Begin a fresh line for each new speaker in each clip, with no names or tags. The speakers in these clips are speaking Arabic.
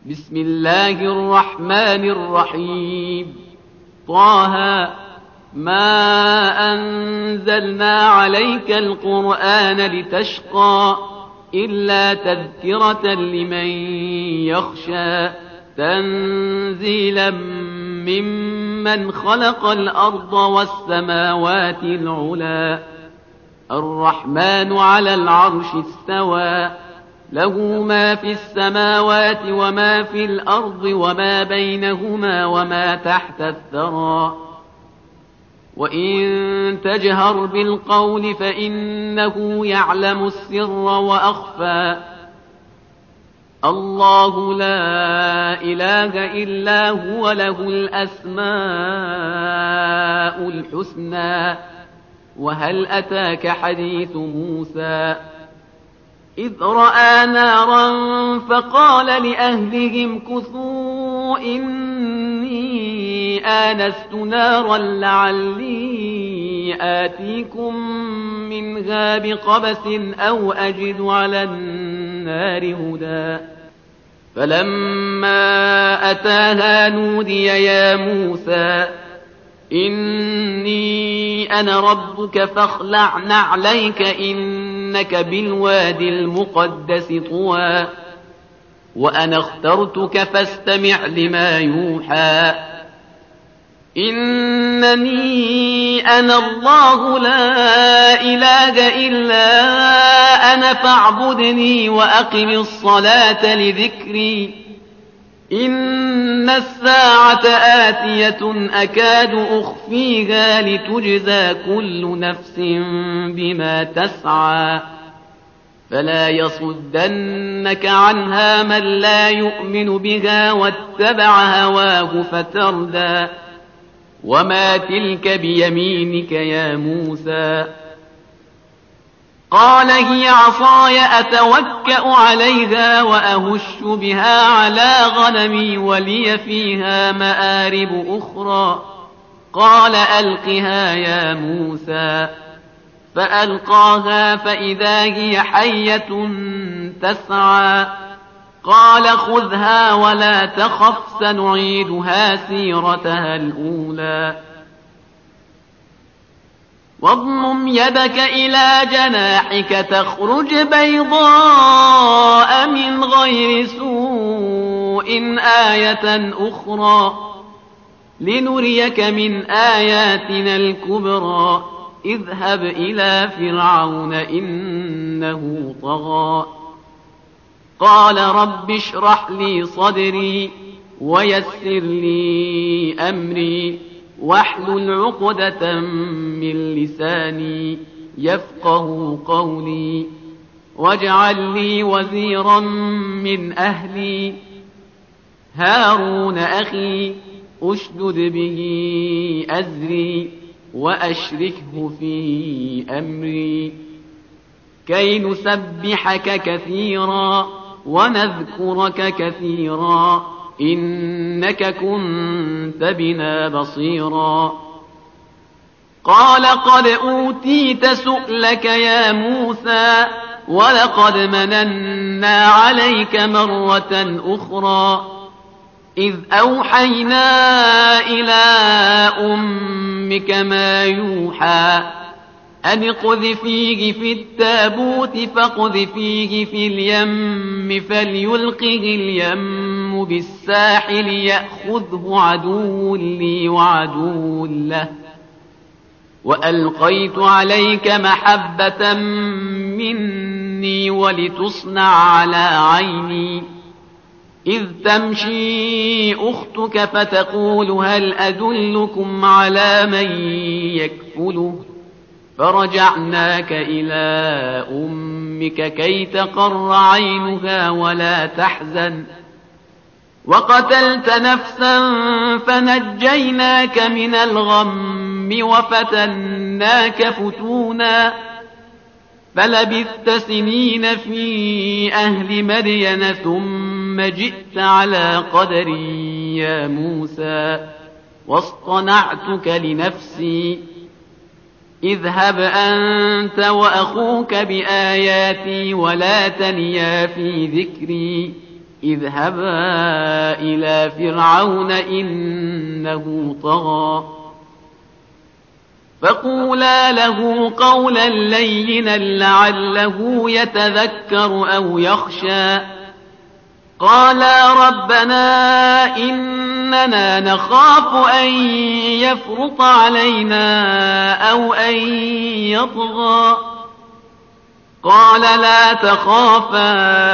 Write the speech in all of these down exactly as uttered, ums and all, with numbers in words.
بسم الله الرحمن الرحيم. طه ما أنزلنا عليك القرآن لتشقى إلا تذكرة لمن يخشى تنزيلا ممن خلق الأرض والسماوات العلا الرحمن على العرش استوى له ما في السماوات وما في الأرض وما بينهما وما تحت الثرى وإن تجهر بالقول فإنه يعلم السر وأخفى الله لا إله إلا هو له الأسماء الحسنى وهل أتاك حديث موسى إذ رأى نارا فقال لأهلهم كثوا إني آنست نارا لعلي آتيكم منها بقبس أو أجد على النار هدى فلما أتاها نودي يا موسى إني أنا ربك فاخلع نعليك إنك بالوادي المقدس طوى وأنا اخترتك فاستمع لما يوحى إنني أنا الله لا إله إلا أنا فاعبدني وأقم الصلاة لذكري إن الساعة آتية أكاد أخفيها لتجزى كل نفس بما تسعى فلا يصدنك عنها من لا يؤمن بها واتبع هواه فتردى وما تلك بيمينك يا موسى قال هي عصاي أتوكأ عليها وأهش بها على غنمي ولي فيها مآرب أخرى قال ألقها يا موسى فألقاها فإذا هي حية تسعى قال خذها ولا تخف سنعيدها سيرتها الأولى واضمم يدك إلى جناحك تخرج بيضاء من غير سوء آية أخرى لنريك من آياتنا الكبرى اذهب إلى فرعون إنه طغى قال رب اشرح لي صدري ويسر لي أمري واحلل عقدة من لساني يفقه قولي واجعل لي وزيرا من أهلي هارون أخي أشدد به أزري وأشركه في أمري كي نسبحك كثيرا ونذكرك كثيرا إنك كنت بنا بصيرا قال قد أوتيت سؤلك يا موسى ولقد مننا عليك مرة أخرى إذ أوحينا إلى أمك ما يوحى أن اقذفيه في التابوت فاقذفيه في اليم فليلقه اليم بالساحل يأخذه عدو لي وعدو له وألقيت عليك محبة مني ولتصنع على عيني إذ تمشي أختك فتقول هل أدلكم على من يكفله فرجعناك إلى أمك كي تقر عينها ولا تحزن وقتلت نفسا فنجيناك من الغم وفتناك فتونا فلبثت سنين في أهل مدين ثم جئت على قدري يا موسى واصطنعتك لنفسي اذهب أنت وأخوك بآياتي ولا تنيا في ذكري اذهبا إلى فرعون إنه طغى فقولا له قولا لينا لعله يتذكر أو يخشى قالا ربنا إننا نخاف أن يفرط علينا أو أن يطغى قال لا تخافا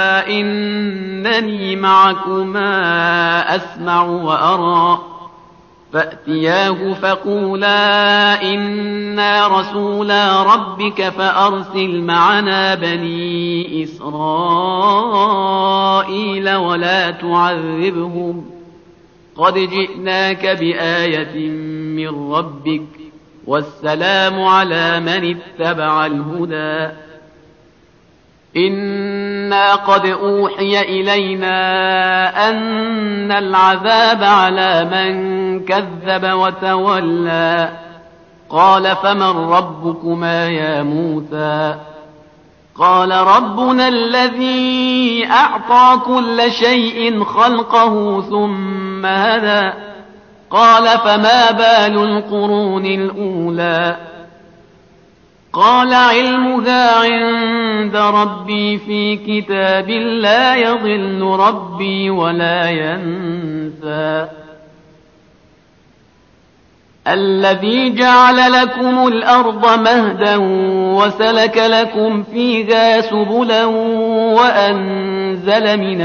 إنني معكما أسمع وأرى فأتياه فقولا إنا رسولا ربك فأرسل معنا بني إسرائيل ولا تعذبهم قد جئناك بآية من ربك والسلام على من اتبع الهدى إنا قد أوحي إلينا أن العذاب على من كذب وتولى قال فمن ربكما يا موسى قال ربنا الذي أعطى كل شيء خلقه ثم هدى قال فما بال القرون الأولى قال علمها عند ربي في كتاب لا يضل ربي ولا ينسى الذي جعل لكم الأرض مهدا وسلك لكم فيها سبلا وأنزل من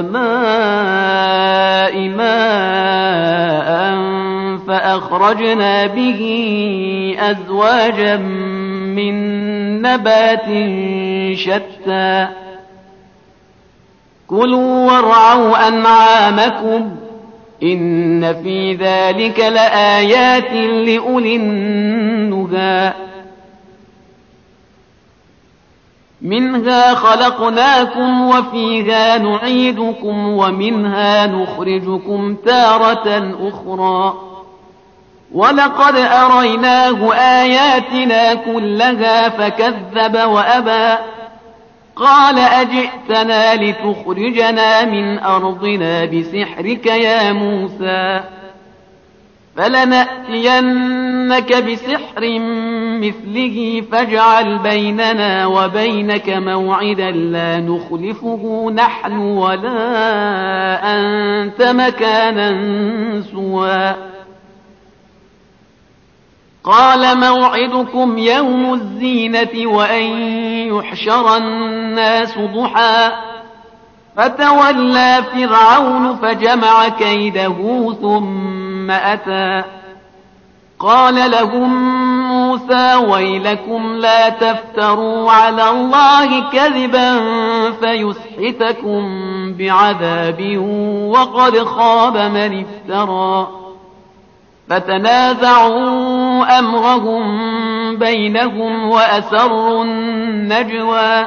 السماء ماء فأخرجنا به أزواجا من نبات شتى كلوا وارعوا أنعامكم إن في ذلك لآيات لأولي النهى منها خلقناكم وفيها نعيدكم ومنها نخرجكم تارة أخرى ولقد أريناه آياتنا كلها فكذب وأبى قال أجئتنا لتخرجنا من أرضنا بسحرك يا موسى فلنأتينك بسحر مثله فاجعل بيننا وبينك موعدا لا نخلفه نحن ولا أنت مكانا سوى قال موعدكم يوم الزينة وأن يحشر الناس ضحى فتولى فرعون فجمع كيده ثم أتى قال لهم موسى ويلكم لا تفتروا على الله كذبا فيسحتكم بعذاب وقد خاب من افترى فتنازعوا أمرهم بينهم وأسروا النجوى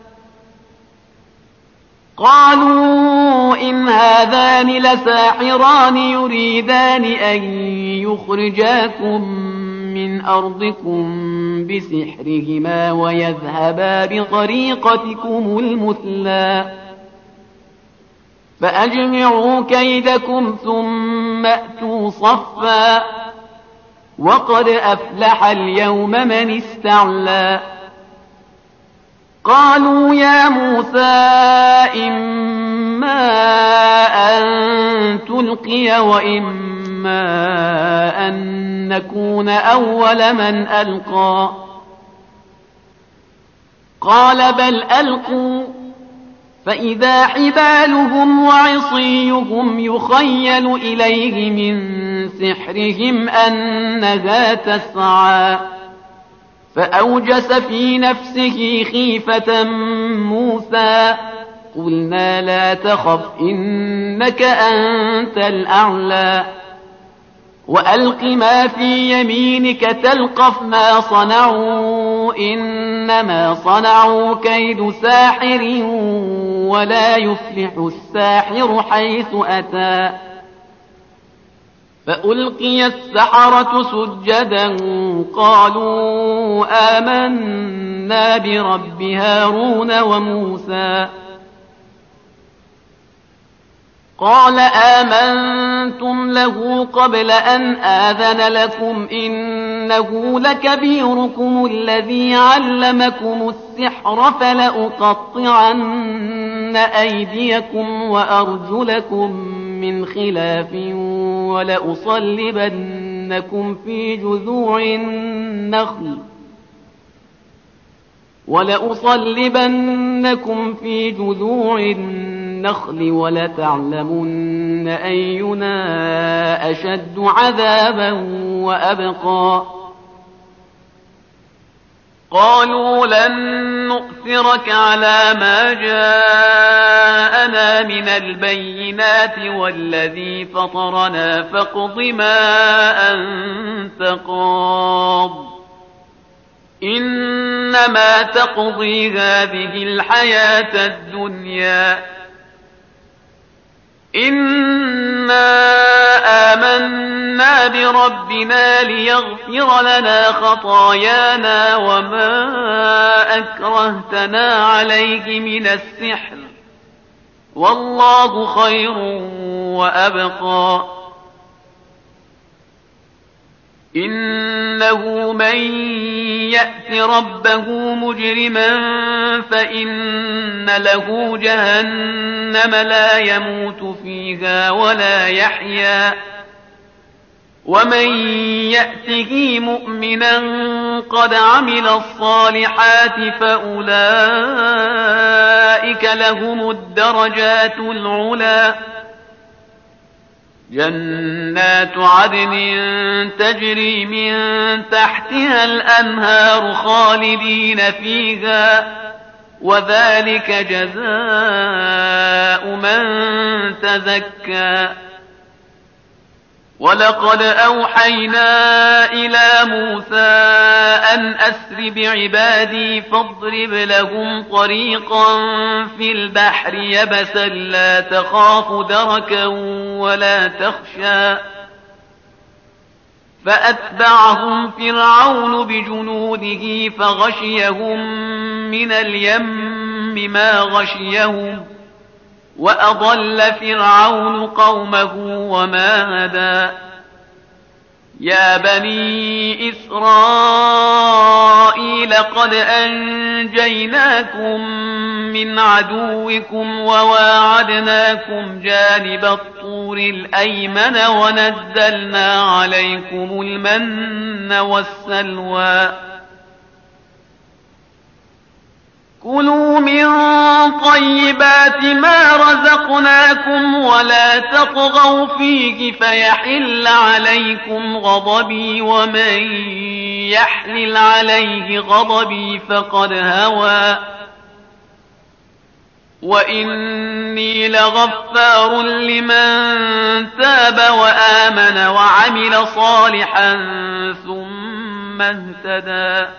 قالوا إن هذان لساحران يريدان أن يخرجاكم من أرضكم بسحرهما ويذهبا بطريقتكم المثلى فأجمعوا كيدكم ثم أتوا صفا وقد أفلح اليوم من استعلى قالوا يا موسى إما أن تلقي وإما أن نكون أول من ألقى قال بل ألقوا فإذا حبالهم وعصيهم يخيل إليه من سحرهم أنها تسعى فأوجس في نفسه خيفة موسى قلنا لا تخف إنك أنت الأعلى وألق ما في يمينك تلقف ما صنعوا إنما صنعوا كيد ساحر ولا يفلح الساحر حيث أتى فألقي السحرة سجدا قالوا آمنا برب هارون وموسى قال آمنتم له قبل أن آذن لكم إنه لكبيركم الذي علمكم السحر فلأقطعن أيديكم وأرجلكم من خلاف ولأصلبنكم في جذوع النخل ولأصلبنكم في جذوع النخل ولتعلمن أينا أشد عذابا وأبقى قالوا لن نؤثرك على ما جاءنا من البينات والذي فطرنا فاقض ما أنت قاض إنما تقضي هذه الحياة الدنيا إنا آمنا بربنا ليغفر لنا خطايانا وما أكرهتنا عليه من السحر والله خير وأبقى إنه من يأت ربه مجرما فإن له جهنم لا يموت فيها ولا يحيا ومن يأته مؤمنا قد عمل الصالحات فأولئك لهم الدرجات العلى جنات عدن تجري من تحتها الأنهار خالدين فيها وذلك جزاء من تزكى ولقد أوحينا إلى موسى أن أسر بعبادي فاضرب لهم طريقا في البحر يبسا لا تخاف دركا ولا تخشى فأتبعهم فرعون بجنوده فغشيهم من اليم ما غشيهم وأضل فرعون قومه وما هدى يا بني إسرائيل قد أنجيناكم من عدوكم وواعدناكم جانب الطور الأيمن ونزلنا عليكم المن والسلوى كلوا من طيبات ما رزقناكم ولا تطغوا فيه فيحل عليكم غضبي ومن يحلل عليه غضبي فقد هوى وإني لغفار لمن تاب وآمن وعمل صالحا ثم اهتدى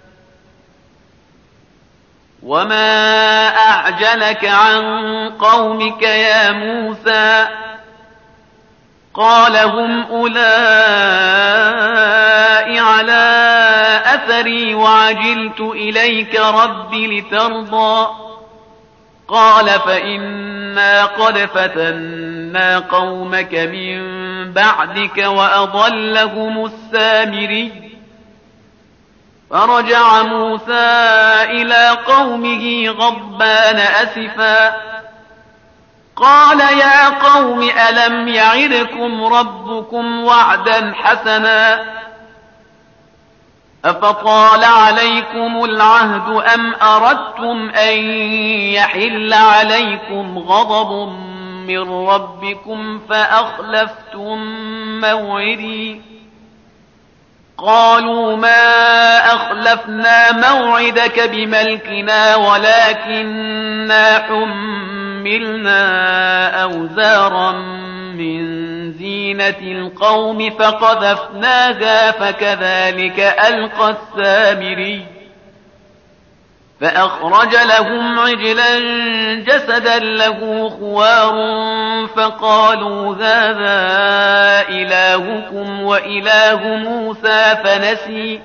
وما أعجلك عن قومك يا موسى قال هم أولئك على أثري وعجلت إليك رب لترضى قال فإنا قد فتنا قومك من بعدك وأضلهم السامري فرجع موسى إلى قومه غضبان أسفا قال يا قوم ألم يعدكم ربكم وعدا حسنا أفطال عليكم العهد أم أردتم أن يحل عليكم غضب من ربكم فأخلفتم موعدي قالوا ما أخلفنا موعدك بملكنا ولكننا حملنا أوزارا من زينة القوم فقذفناها فكذلك ألقى السامري فأخرج لهم عجلا جسدا له خوار فقالوا هذا إلهكم وإله موسى فنسي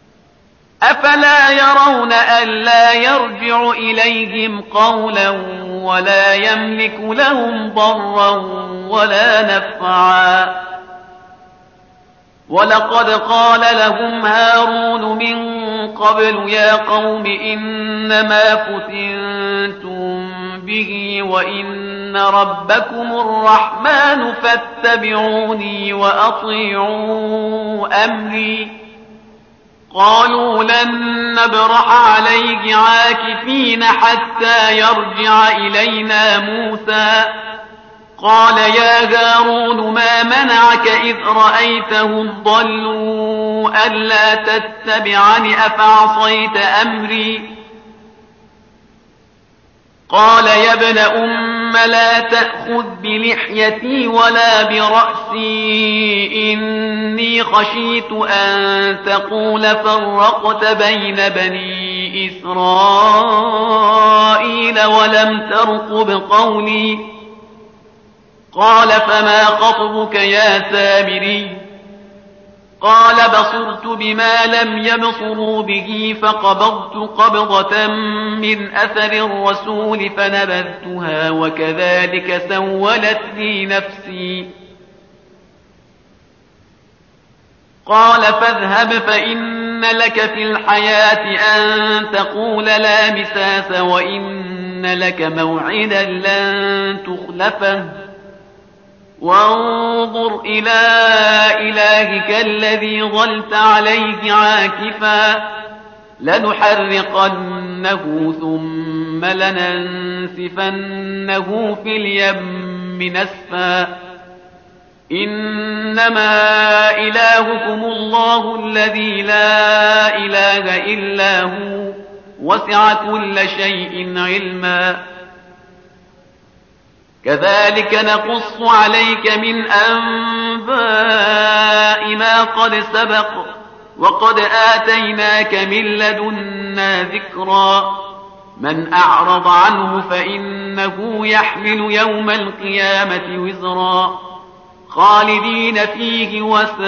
أفلا يرون ألا يرجع إليهم قولا ولا يملك لهم ضرا ولا نفعا. ولقد قال لهم هارون من قبل يا قوم إنما فتنتم به وإن ربكم الرحمن فاتبعوني وأطيعوا أمري. قالوا لن نبرح عليه عاكفين حتى يرجع إلينا موسى. قال يا هارون ما منعك إذ رأيتهم ضلوا ألا تتبعني أفعصيت أمري. قال يا ابن أم لا تأخذ بلحيتي ولا برأسي إني خشيت أن تقول فرقت بين بني إسرائيل ولم ترقب قولي. قال فما خطبك يا سامري؟ قال بصرت بما لم يبصروا به فقبضت قبضة من أثر الرسول فنبذتها وكذلك سولت لي نفسي. قال فاذهب فإن لك في الحياة أن تقول لا مساس وإن لك موعدا لن تخلفه وانظر إلى إلهك الذي ظلت عليه عاكفا لنحرقنه ثم لننسفنه في اليم نسفا. إنما إلهكم الله الذي لا إله إلا هو وسع كل شيء علما. كذلك نقص عليك من أنباء ما قد سبق وقد آتيناك من لدنا ذكرا. من أعرض عنه فإنه يحمل يوم القيامة وزرا خالدين فيه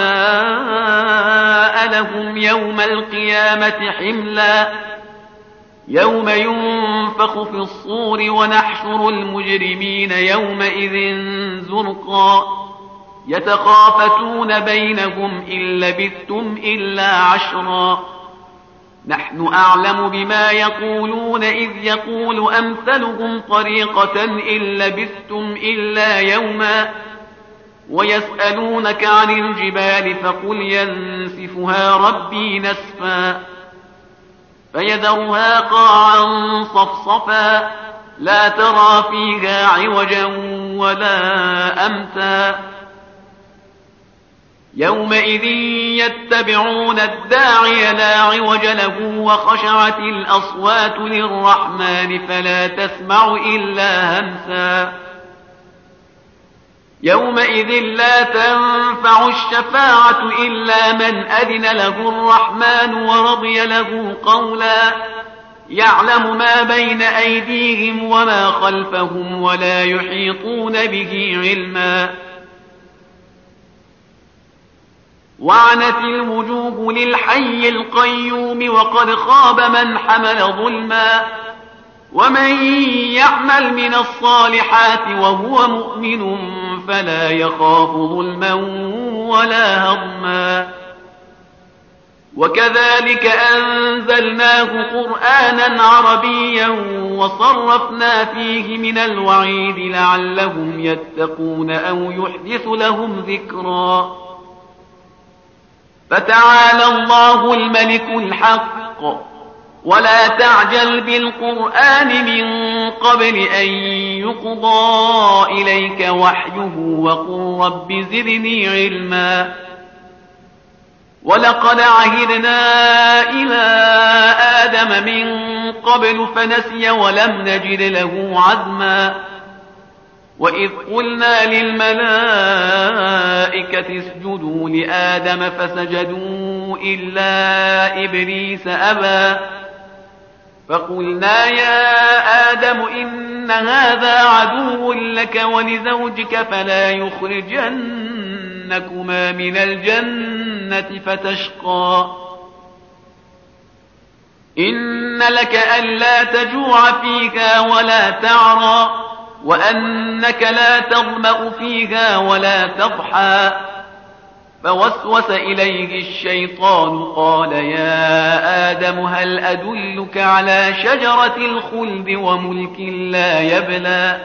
وساء لهم يوم القيامة حملا. يوم ينفخ في الصور ونحشر المجرمين يومئذ زرقا يتخافتون بينهم إن لبثتم إلا عشرا. نحن أعلم بما يقولون إذ يقول أمثلهم طريقة إن لبثتم إلا يوما. ويسألونك عن الجبال فقل ينسفها ربي نسفا فيذرها قاعا صفصفا لا ترى فيها عوجا ولا أمتا. يومئذ يتبعون الداعي لا عوج له وخشعت الأصوات للرحمن فلا تسمع إلا همسا. يومئذ لا تنفع الشفاعة إلا من أذن له الرحمن ورضي له قولا. يعلم ما بين أيديهم وما خلفهم ولا يحيطون به علما. وعنت الوجوه للحي القيوم وقد خاب من حمل ظلما. ومن يعمل من الصالحات وهو مؤمن فلا يخاف ظلما ولا هضما. وكذلك أنزلناه قرآنا عربيا وصرفنا فيه من الوعيد لعلهم يتقون أو يحدث لهم ذكرا. فتعالى الله الملك الحق ولا تعجل بالقرآن من قبل أن يقضى إليك وحيه وقل رب زدني علما. ولقد عهدنا إلى آدم من قبل فنسي ولم نجد له عزما. وإذ قلنا للملائكة اسجدوا لآدم فسجدوا إلا إبليس أبى. فقلنا يا آدم إن هذا عدو لك ولزوجك فلا يخرجنكما من الجنة فتشقى. إن لك ألا تجوع فيها ولا تعرى وأنك لا تظمأ فيها ولا تضحى. فوسوس إليه الشيطان قال يا آدم هل أدلك على شجرة الخلد وملك لا يبلى.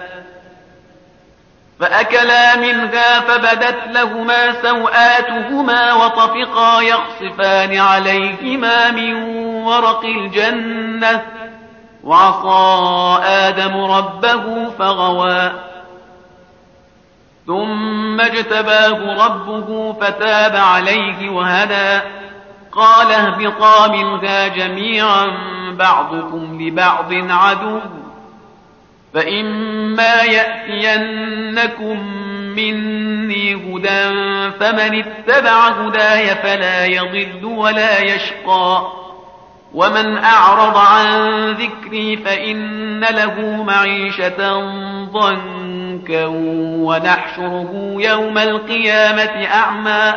فأكلا منها فبدت لهما سوآتهما وطفقا يخصفان عليهما من ورق الجنة وعصى آدم ربه فغوى. ثم اجتباه ربه فتاب عليه وهدى. قال اهبطا منها جميعا بعضكم لبعض عدو فإما يأتينكم مني هدى فمن اتبع هداي فلا يضل ولا يشقى ومن أعرض عن ذكري فإن له معيشة ضنكا ونحشره يوم القيامة أعمى.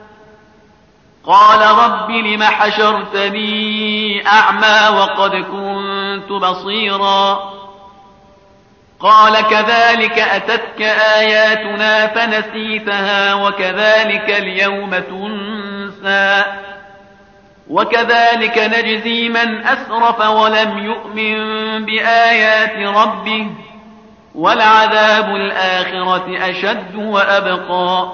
قال رب لم حشرتني أعمى وقد كنت بصيرا. قال كذلك أتتك آياتنا فنسيتها وكذلك اليوم تنسى وكذلك نجزي من أسرف ولم يؤمن بآيات ربه ولعذاب الآخرة أشد وأبقى.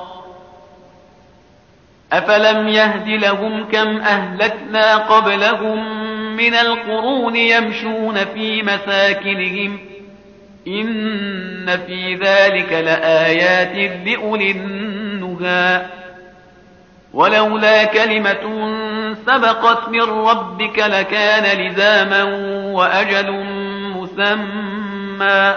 أفلم يهد لهم كم أهلكنا قبلهم من القرون يمشون في مساكنهم إن في ذلك لآيات لأولي النهى. ولولا كلمة سبقت من ربك لكان لزاما وأجل مسمى.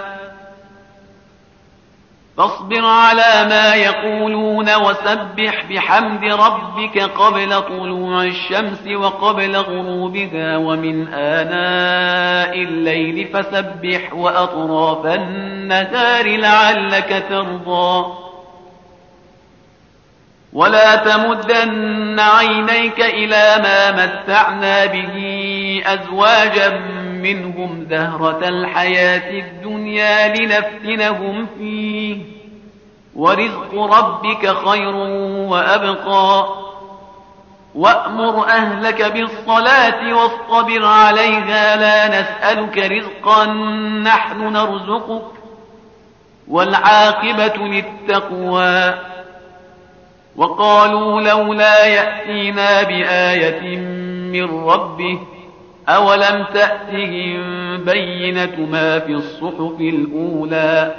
فاصبر على ما يقولون وسبح بحمد ربك قبل طلوع الشمس وقبل غروبها ومن آناء الليل فسبح وأطراف النهار لعلك ترضى. ولا تمدن عينيك إلى ما متعنا به أزواجا منهم زهرة الحياة الدنيا لنفتنهم فيه ورزق ربك خير وأبقى. وأمر أهلك بالصلاة واصطبر عليها لا نسألك رزقا نحن نرزقك والعاقبة للتقوى. وقالوا لولا يأتينا بآية من ربه أولم تأتهم بينة ما في الصحف الأولى.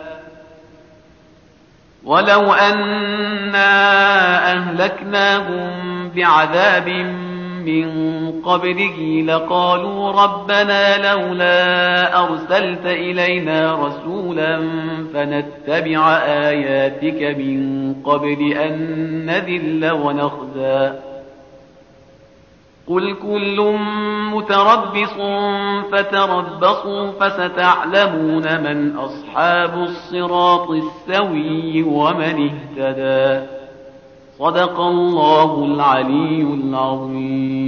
ولو أنا أهلكناهم بعذاب من قبله لقالوا ربنا لولا أرسلت إلينا رسولا فنتبع آياتك من قبل أن نذل ونخزى. قل كل متربص فتربصوا فستعلمون من أصحاب الصراط السوي ومن اهتدى. صدق الله العلي العظيم.